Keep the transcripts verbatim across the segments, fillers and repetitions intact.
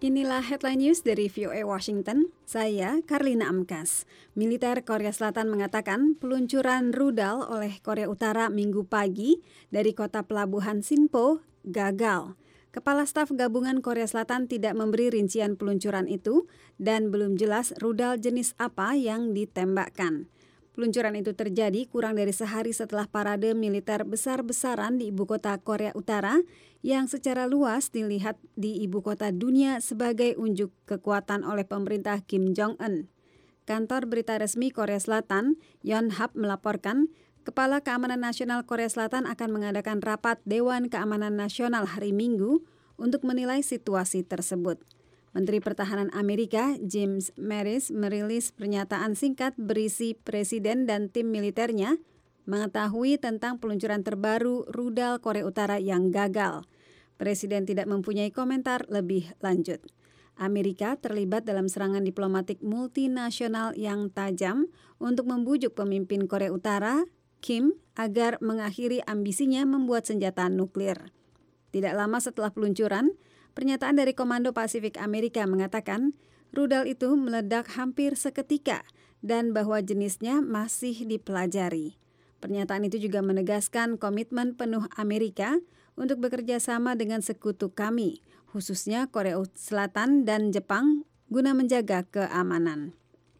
Inilah headline news dari V O A Washington. Saya Karlina Amkas. Militer Korea Selatan mengatakan peluncuran rudal oleh Korea Utara Minggu pagi dari kota pelabuhan Sinpo gagal. Kepala Staf Gabungan Korea Selatan tidak memberi rincian peluncuran itu dan belum jelas rudal jenis apa yang ditembakkan. Peluncuran itu terjadi kurang dari sehari setelah parade militer besar-besaran di ibu kota Korea Utara yang secara luas dilihat di ibu kota dunia sebagai unjuk kekuatan oleh pemerintah Kim Jong-un. Kantor berita resmi Korea Selatan, Yonhap, melaporkan Kepala Keamanan Nasional Korea Selatan akan mengadakan rapat Dewan Keamanan Nasional hari Minggu untuk menilai situasi tersebut. Menteri Pertahanan Amerika James Mattis merilis pernyataan singkat berisi presiden dan tim militernya mengetahui tentang peluncuran terbaru rudal Korea Utara yang gagal. Presiden tidak mempunyai komentar lebih lanjut. Amerika terlibat dalam serangan diplomatik multinasional yang tajam untuk membujuk pemimpin Korea Utara, Kim, agar mengakhiri ambisinya membuat senjata nuklir. Tidak lama setelah peluncuran, pernyataan dari Komando Pasifik Amerika mengatakan rudal itu meledak hampir seketika dan bahwa jenisnya masih dipelajari. Pernyataan itu juga menegaskan komitmen penuh Amerika untuk bekerja sama dengan sekutu kami, khususnya Korea Selatan dan Jepang, guna menjaga keamanan.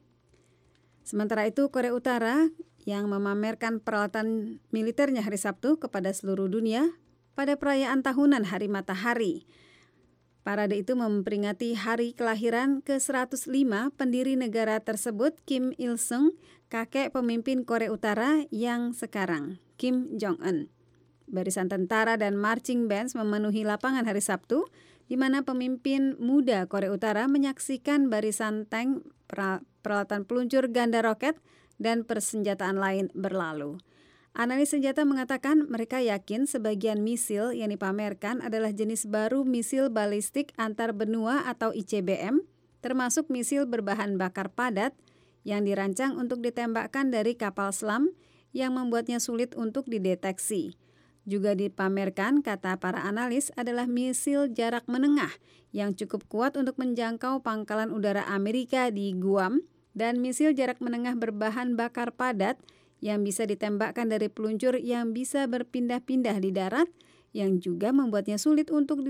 Sementara itu, Korea Utara yang memamerkan peralatan militernya hari Sabtu kepada seluruh dunia pada perayaan tahunan Hari Matahari. Parade itu memperingati hari kelahiran ke seratus lima pendiri negara tersebut, Kim Il-sung, kakek pemimpin Korea Utara yang sekarang, Kim Jong-un. Barisan tentara dan marching bands memenuhi lapangan hari Sabtu, di mana pemimpin muda Korea Utara menyaksikan barisan tank, peralatan peluncur ganda roket, dan persenjataan lain berlalu. Analis senjata mengatakan mereka yakin sebagian misil yang dipamerkan adalah jenis baru misil balistik antar benua atau I C B M, termasuk misil berbahan bakar padat yang dirancang untuk ditembakkan dari kapal selam yang membuatnya sulit untuk dideteksi. Juga dipamerkan, kata para analis, adalah misil jarak menengah yang cukup kuat untuk menjangkau pangkalan udara Amerika di Guam dan misil jarak menengah berbahan bakar padat yang bisa ditembakkan dari peluncur yang bisa berpindah-pindah di darat, yang juga membuatnya sulit untuk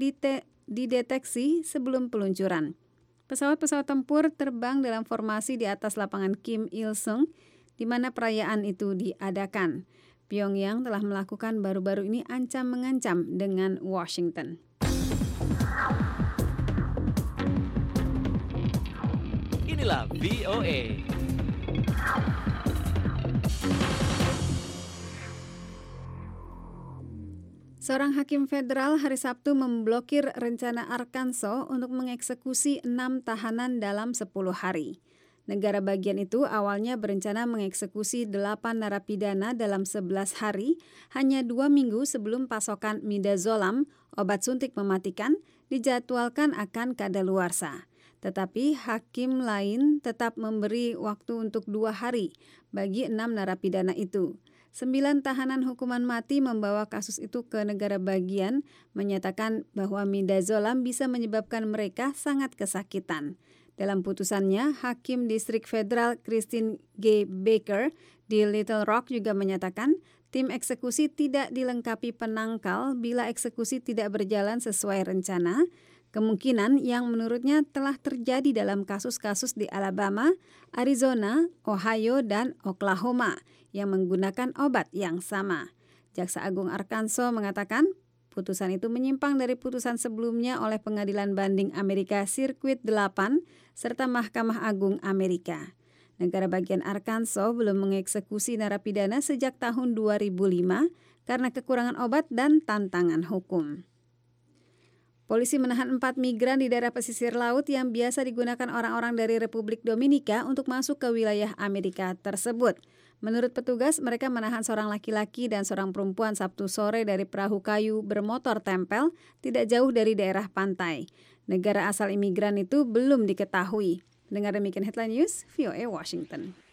dideteksi sebelum peluncuran. Pesawat-pesawat tempur terbang dalam formasi di atas lapangan Kim Il-sung, di mana perayaan itu diadakan. Pyongyang telah melakukan baru-baru ini ancam-mengancam dengan Washington. Inilah V O A. Seorang hakim federal hari Sabtu memblokir rencana Arkansas untuk mengeksekusi enam tahanan dalam sepuluh hari. Negara bagian itu awalnya berencana mengeksekusi delapan narapidana dalam sebelas hari, hanya dua minggu sebelum pasokan midazolam, obat suntik mematikan, dijadwalkan akan kadaluarsa. Tetapi hakim lain tetap memberi waktu untuk dua hari bagi enam narapidana itu. Sembilan tahanan hukuman mati membawa kasus itu ke negara bagian, menyatakan bahwa midazolam bisa menyebabkan mereka sangat kesakitan. Dalam putusannya, Hakim Distrik Federal Christine G. Baker di Little Rock juga menyatakan tim eksekusi tidak dilengkapi penangkal bila eksekusi tidak berjalan sesuai rencana, kemungkinan yang menurutnya telah terjadi dalam kasus-kasus di Alabama, Arizona, Ohio, dan Oklahoma yang menggunakan obat yang sama. Jaksa Agung Arkansas mengatakan putusan itu menyimpang dari putusan sebelumnya oleh Pengadilan Banding Amerika Sirkuit delapan serta Mahkamah Agung Amerika. Negara bagian Arkansas belum mengeksekusi narapidana sejak tahun dua ribu lima karena kekurangan obat dan tantangan hukum. Polisi menahan empat migran di daerah pesisir laut yang biasa digunakan orang-orang dari Republik Dominika untuk masuk ke wilayah Amerika tersebut. Menurut petugas, mereka menahan seorang laki-laki dan seorang perempuan Sabtu sore dari perahu kayu bermotor tempel tidak jauh dari daerah pantai. Negara asal imigran itu belum diketahui. Dengar demikian headline news, V O A Washington.